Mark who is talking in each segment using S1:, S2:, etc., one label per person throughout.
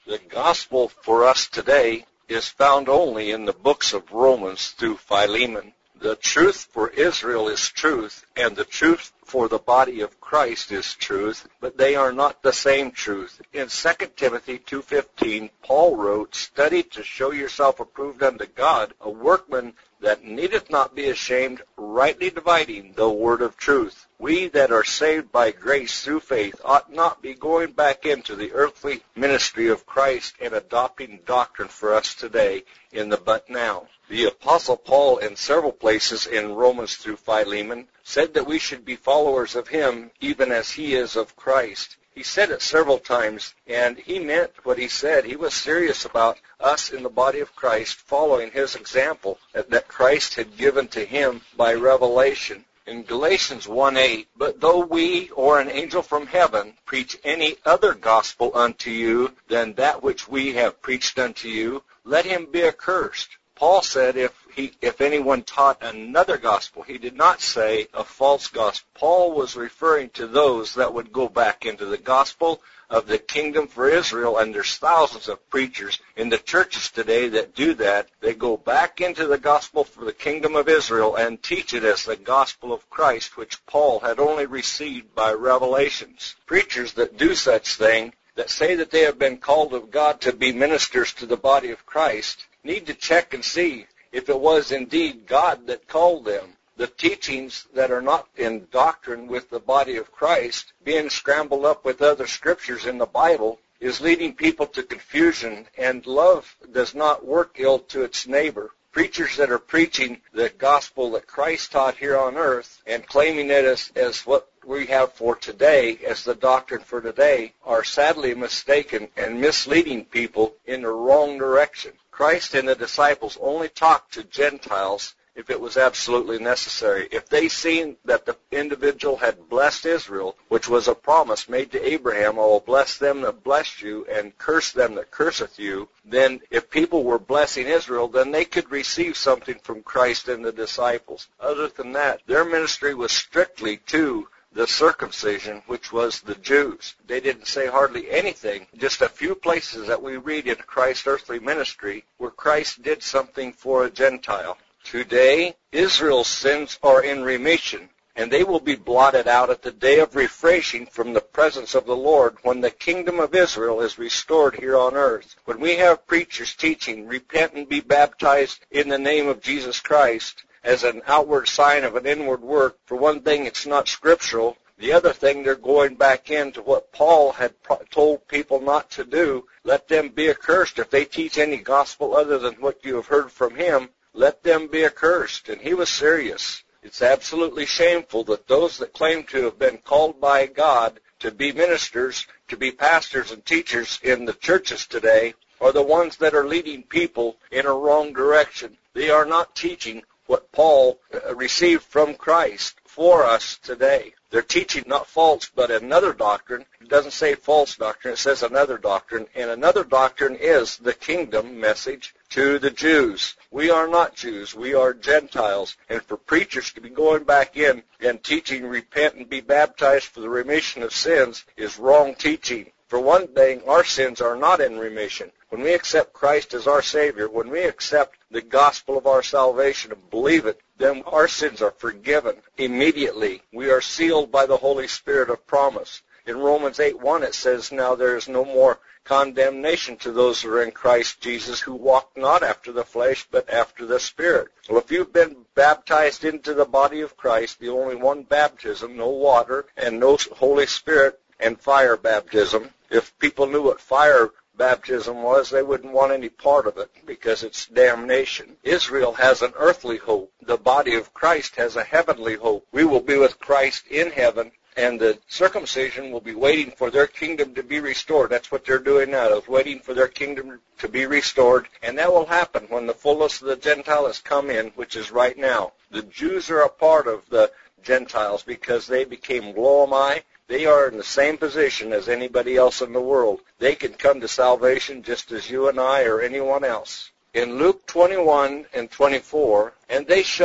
S1: The gospel for us today is found only in the books of Romans through Philemon. The truth for Israel is truth, and the truth for the body of Christ is truth, but they are not the same truth. In 2 Timothy 2:15, Paul wrote, "Study to show yourself approved unto God, a workman that needeth not be ashamed, rightly dividing the word of truth." We that are saved by grace through faith ought not be going back into the earthly ministry of Christ and adopting doctrine for us today in the but now. The Apostle Paul, in several places in Romans through Philemon, said that we should be followers of him even as he is of Christ. He said it several times, and he meant what he said. He was serious about us in the body of Christ following his example that Christ had given to him by revelation. In Galatians 1:8, "But though we or an angel from heaven preach any other gospel unto you than that which we have preached unto you, let him be accursed." Paul said if anyone taught another gospel, he did not say a false gospel. Paul was referring to those that would go back into the gospel of the kingdom for Israel, and there's thousands of preachers in the churches today that do that. They go back into the gospel for the kingdom of Israel and teach it as the gospel of Christ, which Paul had only received by revelations. Preachers that do such thing, that say that they have been called of God to be ministers to the body of Christ, need to check and see if it was indeed God that called them. The teachings that are not in doctrine with the body of Christ, being scrambled up with other scriptures in the Bible, is leading people to confusion, and love does not work ill to its neighbor. Preachers that are preaching the gospel that Christ taught here on earth and claiming it as what we have for today, as the doctrine for today, are sadly mistaken and misleading people in the wrong direction. Christ and the disciples only talked to Gentiles if it was absolutely necessary. If they seen that the individual had blessed Israel, which was a promise made to Abraham, "I will bless them that bless you and curse them that curseth you," then if people were blessing Israel, then they could receive something from Christ and the disciples. Other than that, their ministry was strictly to the circumcision, which was the Jews. They didn't say hardly anything, just a few places that we read in Christ's earthly ministry where Christ did something for a Gentile. Today, Israel's sins are in remission, and they will be blotted out at the day of refreshing from the presence of the Lord when the kingdom of Israel is restored here on earth. When we have preachers teaching, "Repent and be baptized in the name of Jesus Christ," as an outward sign of an inward work, for one thing, it's not scriptural. The other thing, they're going back into what Paul had told people not to do. Let them be accursed. If they teach any gospel other than what you have heard from him, let them be accursed. And he was serious. It's absolutely shameful that those that claim to have been called by God to be ministers, to be pastors and teachers in the churches today, are the ones that are leading people in a wrong direction. They are not teaching what Paul received from Christ for us today. They're teaching not false, but another doctrine. It doesn't say false doctrine, it says another doctrine. And another doctrine is the kingdom message to the Jews. We are not Jews, we are Gentiles. And for preachers to be going back in and teaching, "Repent and be baptized for the remission of sins," is wrong teaching. For one thing, our sins are not in remission. When we accept Christ as our Savior, when we accept the gospel of our salvation and believe it, then our sins are forgiven immediately. We are sealed by the Holy Spirit of promise. In Romans 8:1 it says, "Now there is no more condemnation to those who are in Christ Jesus, who walk not after the flesh, but after the Spirit." Well, if you've been baptized into the body of Christ, the only one baptism, no water and no Holy Spirit and fire baptism. If people knew what fire baptism was, they wouldn't want any part of it because it's damnation. Israel has an earthly hope. The body of Christ has a heavenly hope. We will be with Christ in heaven, and the circumcision will be waiting for their kingdom to be restored. That's what they're doing now, is waiting for their kingdom to be restored, and that will happen when the fullness of the Gentile has come in, which is right now. The Jews are a part of the Gentiles because they became Lo-Ammi. They are in the same position as anybody else in the world. They can come to salvation just as you and I or anyone else. In Luke 21 and 24, "And they shall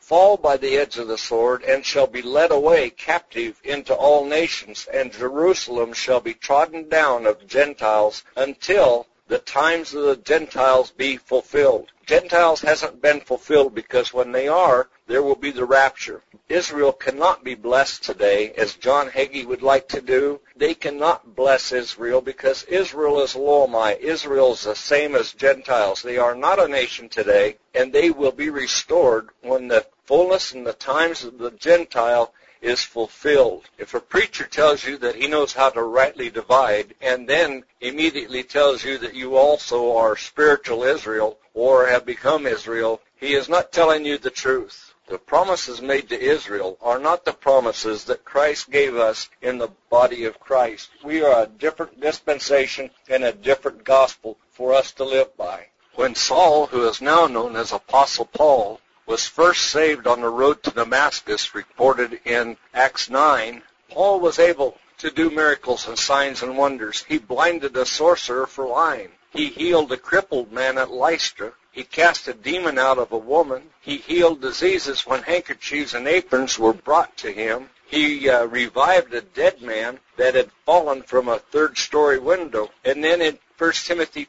S1: fall by the edge of the sword, and shall be led away captive into all nations, and Jerusalem shall be trodden down of Gentiles until the times of the Gentiles be fulfilled. Gentiles hasn't been fulfilled, because when they are, there will be the rapture. Israel cannot be blessed today, as John Hagee would like to do. They cannot bless Israel, because Israel is Loamai. Israel is the same as Gentiles. They are not a nation today, and they will be restored when the fullness and the times of the Gentile is fulfilled. If a preacher tells you that he knows how to rightly divide, and then immediately tells you that you also are spiritual Israel or have become Israel, he is not telling you the truth. The promises made to Israel are not the promises that Christ gave us in the body of Christ. We are a different dispensation and a different gospel for us to live by. When Saul, who is now known as Apostle Paul, was first saved on the road to Damascus, reported in Acts 9, Paul was able to do miracles and signs and wonders. He blinded a sorcerer for lying. He healed a crippled man at Lystra. He cast a demon out of a woman. He healed diseases when handkerchiefs and aprons were brought to him. He revived a dead man that had fallen from a third-story window. And then in 1 Timothy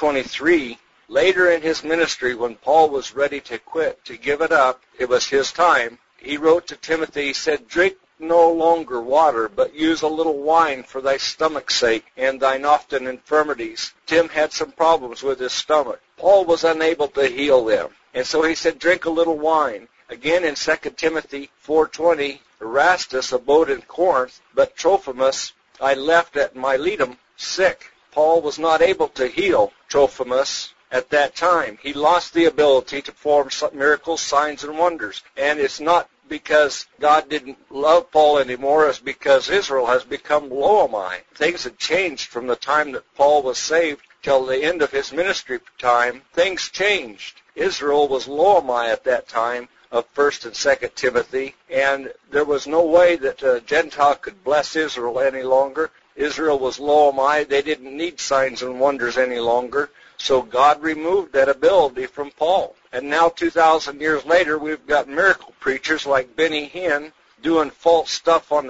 S1: 5:23, later in his ministry, when Paul was ready to quit, to give it up, it was his time, he wrote to Timothy, he said, "Drink no longer water, but use a little wine for thy stomach's sake and thine often infirmities." Tim had some problems with his stomach. Paul was unable to heal them, and so he said, drink a little wine. Again in 2 Timothy 4:20, Erastus abode in Corinth, but Trophimus I left at Miletum sick. Paul was not able to heal Trophimus at that time. He lost the ability to perform miracles, signs, and wonders. And it's not because God didn't love Paul anymore, it's because Israel has become Loamai. Things had changed from the time that Paul was saved till the end of his ministry time. Things changed. Israel was Loamai at that time of 1 and 2 Timothy, and there was no way that a Gentile could bless Israel any longer. Israel was Loamai. They didn't need signs and wonders any longer. So God removed that ability from Paul. And now 2,000 years later, we've got miracle preachers like Benny Hinn doing false stuff on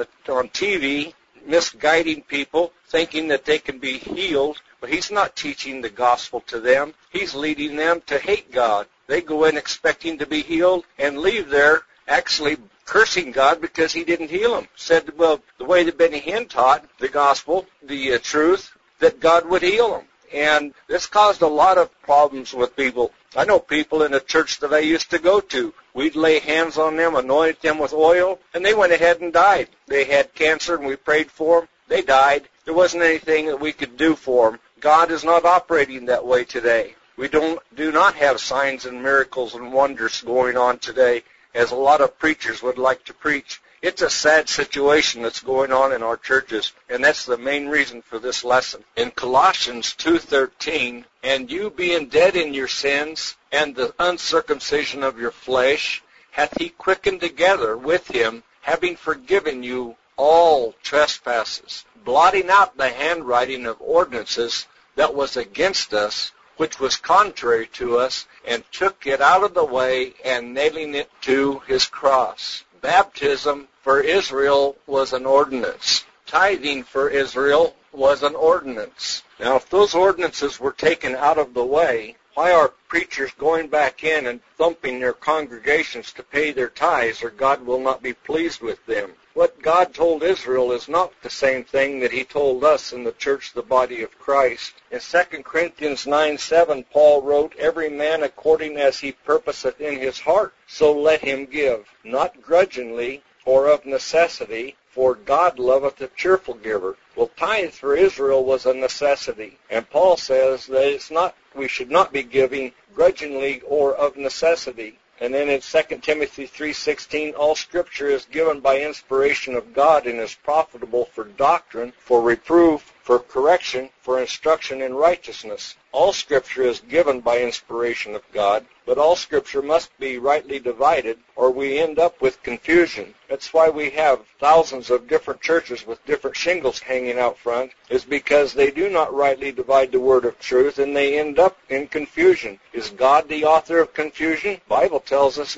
S1: TV, misguiding people, thinking that they can be healed. But he's not teaching the gospel to them. He's leading them to hate God. They go in expecting to be healed and leave there actually cursing God because he didn't heal them. Said, well, the way that Benny Hinn taught the gospel, the truth, that God would heal them. And this caused a lot of problems with people. I know people in a church that I used to go to. We'd lay hands on them, anoint them with oil, and they went ahead and died. They had cancer, and we prayed for them. They died. There wasn't anything that we could do for them. God is not operating that way today. We do not have signs and miracles and wonders going on today, as a lot of preachers would like to preach. It's a sad situation that's going on in our churches, and that's the main reason for this lesson. In Colossians 2:13, and you being dead in your sins and the uncircumcision of your flesh, hath he quickened together with him, having forgiven you all trespasses, blotting out the handwriting of ordinances that was against us, which was contrary to us, and took it out of the way, and nailing it to his cross. Baptism for Israel was an ordinance. Tithing for Israel was an ordinance. Now, if those ordinances were taken out of the way, why are preachers going back in and thumping their congregations to pay their tithes, or God will not be pleased with them? What God told Israel is not the same thing that he told us in the church, the body of Christ. In 2 Corinthians 9:7, Paul wrote, every man according as he purposeth in his heart, so let him give, not grudgingly or of necessity, for God loveth a cheerful giver. Well, tithe for Israel was a necessity. And Paul says that we should not be giving grudgingly or of necessity. And then in 2 Timothy 3:16, all Scripture is given by inspiration of God and is profitable for doctrine, for reproof, for correction, for instruction in righteousness. All Scripture is given by inspiration of God, but all Scripture must be rightly divided, or we end up with confusion. That's why we have thousands of different churches with different shingles hanging out front, is because they do not rightly divide the word of truth, and they end up in confusion. Is God the author of confusion? The Bible tells us no.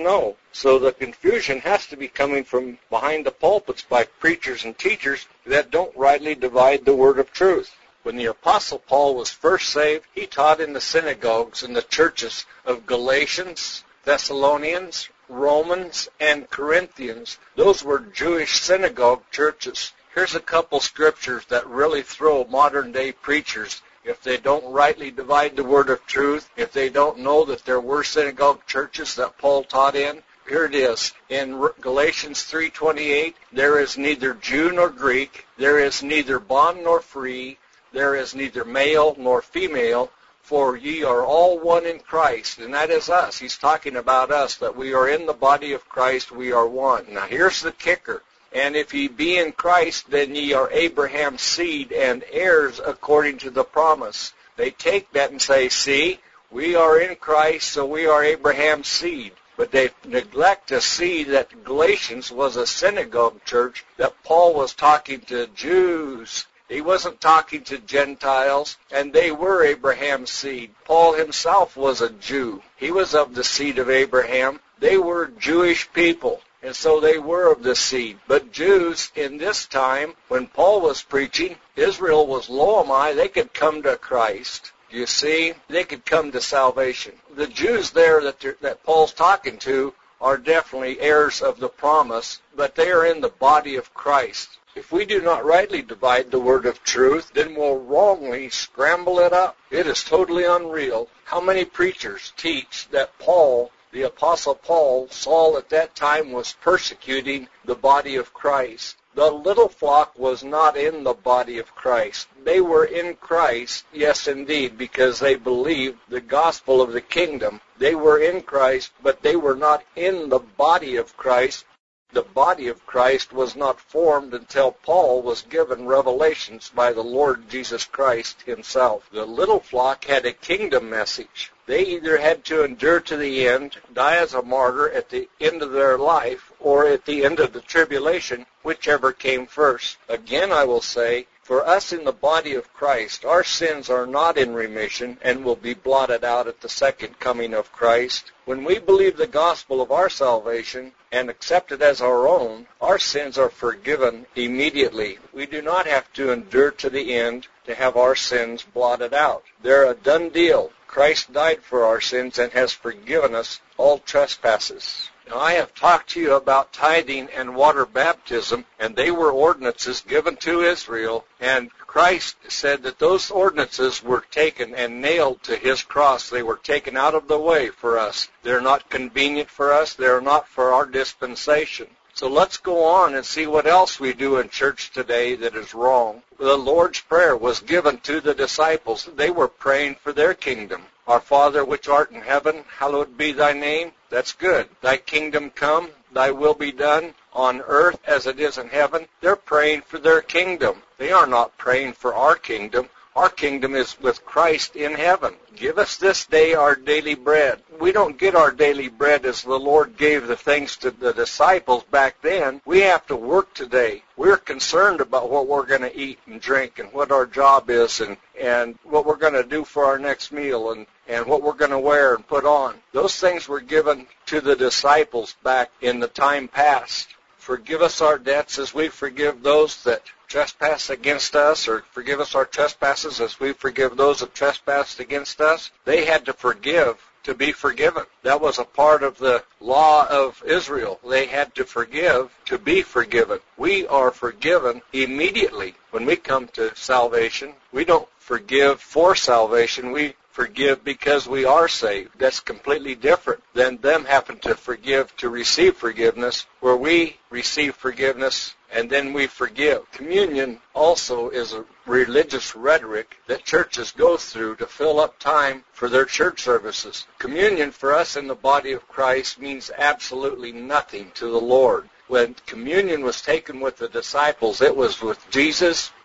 S1: So the confusion has to be coming from behind the pulpits by preachers and teachers that don't rightly divide the word of truth. When the Apostle Paul was first saved, he taught in the synagogues and the churches of Galatians, Thessalonians, Romans, and Corinthians. Those were Jewish synagogue churches. Here's a couple scriptures that really throw modern-day preachers, if they don't rightly divide the word of truth, if they don't know that there were synagogue churches that Paul taught in. Here it is. In Galatians 3:28, there is neither Jew nor Greek, there is neither bond nor free, there is neither male nor female, for ye are all one in Christ. And that is us. He's talking about us, that we are in the body of Christ, we are one. Now here's the kicker. And if ye be in Christ, then ye are Abraham's seed and heirs according to the promise. They take that and say, see, we are in Christ, so we are Abraham's seed. But they neglect to see that Galatians was a synagogue church, that Paul was talking to Jews. He wasn't talking to Gentiles, and they were Abraham's seed. Paul himself was a Jew. He was of the seed of Abraham. They were Jewish people, and so they were of the seed. But Jews in this time, when Paul was preaching, Israel was Lo-ammi, they could come to Christ. You see, they could come to salvation. The Jews there that Paul's talking to are definitely heirs of the promise, but they are in the body of Christ. If we do not rightly divide the word of truth, then we'll wrongly scramble it up. It is totally unreal. How many preachers teach that Paul, the Apostle Paul, Saul at that time was persecuting the body of Christ? The little flock was not in the body of Christ. They were in Christ, yes indeed, because they believed the gospel of the kingdom. They were in Christ, but they were not in the body of Christ. The body of Christ was not formed until Paul was given revelations by the Lord Jesus Christ himself. The little flock had a kingdom message. They either had to endure to the end, die as a martyr at the end of their life, or at the end of the tribulation, whichever came first. Again, I will say, for us in the body of Christ, our sins are not in remission and will be blotted out at the second coming of Christ. When we believe the gospel of our salvation and accept it as our own, our sins are forgiven immediately. We do not have to endure to the end to have our sins blotted out. They're a done deal. Christ died for our sins and has forgiven us all trespasses. Now, I have talked to you about tithing and water baptism, and they were ordinances given to Israel, and Christ said that those ordinances were taken and nailed to his cross. They were taken out of the way for us. They're not convenient for us. They're not for our dispensation. So let's go on and see what else we do in church today that is wrong. The Lord's Prayer was given to the disciples. They were praying for their kingdom. Our Father which art in heaven, hallowed be thy name. That's good. Thy kingdom come, thy will be done on earth as it is in heaven. They're praying for their kingdom. They are not praying for our kingdom. Our kingdom is with Christ in heaven. Give us this day our daily bread. We don't get our daily bread as the Lord gave the things to the disciples back then. We have to work today. We're concerned about what we're going to eat and drink and what our job is and what we're going to do for our next meal and what we're going to wear and put on. Those things were given to the disciples back in the time past. Forgive us our debts as we forgive those that trespass against us, or forgive us our trespasses as we forgive those that trespass against us. They had to forgive to be forgiven. That was a part of the law of Israel. They had to forgive to be forgiven. We are forgiven immediately when we come to salvation. We don't forgive for salvation. We forgive because we are saved. That's completely different than them having to forgive to receive forgiveness, where we receive forgiveness and then we forgive. Communion also is a religious rhetoric that churches go through to fill up time for their church services. Communion for us in the body of Christ means absolutely nothing to the Lord. When communion was taken with the disciples, it was with Jesus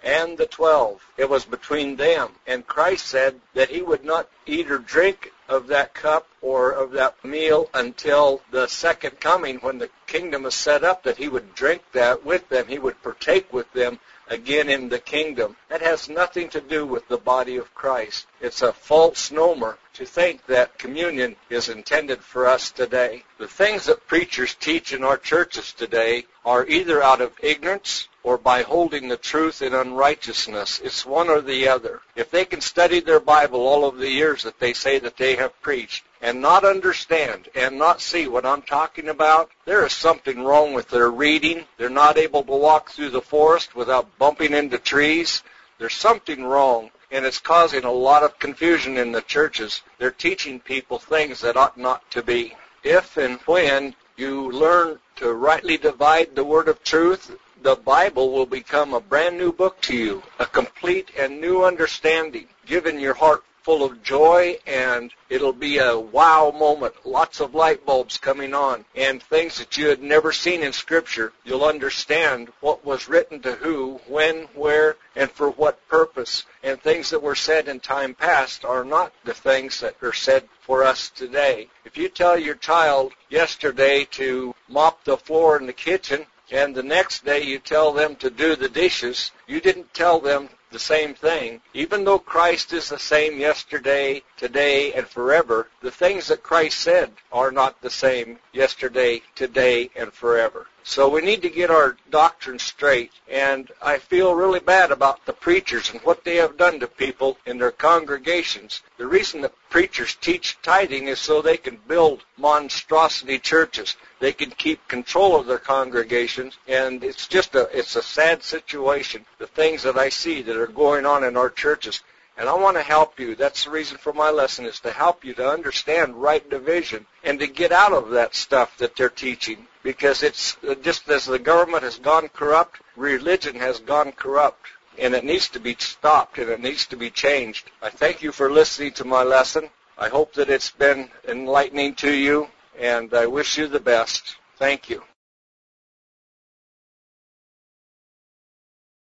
S1: and the 12. It was between them. And Christ said that he would not eat or drink of that cup or of that meal until the second coming, when the kingdom is set up, that he would drink that with them. He would partake with them again in the kingdom. That has nothing to do with the body of Christ. It's a false nomer to think that communion is intended for us today. The things that preachers teach in our churches today are either out of ignorance or by holding the truth in unrighteousness. It's one or the other. If they can study their Bible all of the years that they say that they have preached and not understand and not see what I'm talking about, there is something wrong with their reading. They're not able to walk through the forest without bumping into trees. There's something wrong, and it's causing a lot of confusion in the churches. They're teaching people things that ought not to be. If and when you learn to rightly divide the word of truth, the Bible will become a brand new book to you, a complete and new understanding, giving your heart full of joy, and it'll be a wow moment, lots of light bulbs coming on, and things that you had never seen in Scripture. You'll understand what was written to who, when, where, and for what purpose. And things that were said in time past are not the things that are said for us today. If you tell your child yesterday to mop the floor in the kitchen, and the next day you tell them to do the dishes, you didn't tell them the same thing. Even though Christ is the same yesterday, today, and forever, the things that Christ said are not the same yesterday, today, and forever. So we need to get our doctrine straight, and I feel really bad about the preachers and what they have done to people in their congregations. The reason that preachers teach tithing is so they can build monstrosity churches. They can keep control of their congregations, and it's a sad situation, the things that I see that are going on in our churches. And I want to help you. That's the reason for my lesson, is to help you to understand right division and to get out of that stuff that they're teaching. Because it's just as the government has gone corrupt, religion has gone corrupt. And it needs to be stopped, and it needs to be changed. I thank you for listening to my lesson. I hope that it's been enlightening to you, and I wish you the best. Thank you.